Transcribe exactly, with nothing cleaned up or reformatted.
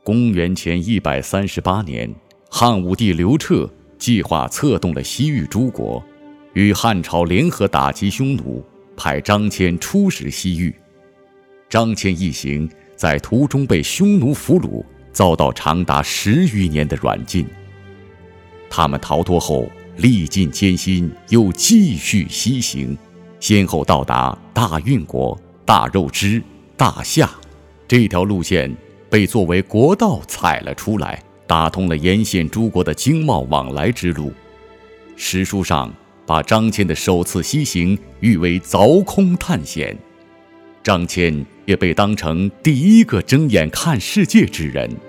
公元前一百三十八年，汉武帝刘彻计划策动了西域诸国，与汉朝联合打击匈奴，派张骞出使西域。张骞一行在途中被匈奴俘虏，遭到长达十余年的软禁。他们逃脱后，历尽艰辛，又继续西行，先后到达大运国、大肉支、大夏。这条路线被作为国道采了出来，打通了沿线诸国的经贸往来之路。史书上把张骞的首次西行誉为凿空探险，张骞也被当成第一个睁眼看世界之人。